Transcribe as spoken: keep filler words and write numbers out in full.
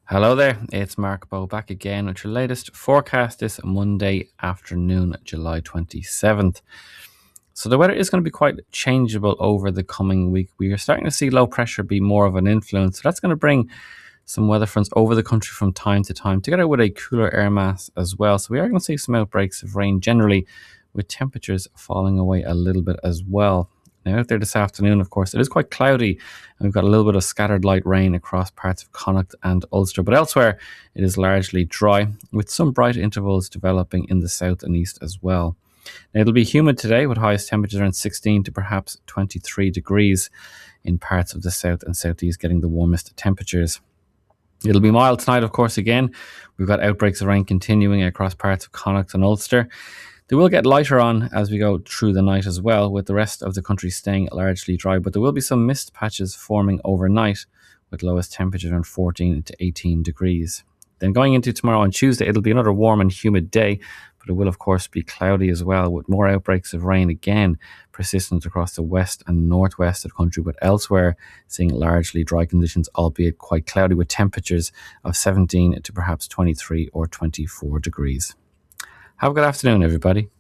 Hello there, it's Mark Bow back again with your latest forecast this Monday afternoon, July twenty-seventh. So the weather is going to be quite changeable over the coming week. We are starting to see low pressure be more of an influence. So that's going to bring some weather fronts over the country from time to time, together with a cooler air mass as well. So we are going to see some outbreaks of rain generally, with temperatures falling away a little bit as well. Now, out there this afternoon, of course, it is quite cloudy, and we've got a little bit of scattered light rain across parts of Connacht and Ulster, but elsewhere it is largely dry, with some bright intervals developing in the south and east as well. Now, it'll be humid today, with highest temperatures around sixteen to perhaps twenty-three degrees in parts of the south and southeast, getting the warmest temperatures. It'll be mild tonight, of course, again. We've got outbreaks of rain continuing across parts of Connacht and Ulster. They will get lighter on as we go through the night as well, with the rest of the country staying largely dry, but there will be some mist patches forming overnight, with lowest temperatures around fourteen to eighteen degrees. Then going into tomorrow on Tuesday, it'll be another warm and humid day, but it will of course be cloudy as well, with more outbreaks of rain again persistent across the west and northwest of the country, but elsewhere seeing largely dry conditions, albeit quite cloudy, with temperatures of seventeen to perhaps twenty-three or twenty-four degrees. Have a good afternoon, everybody.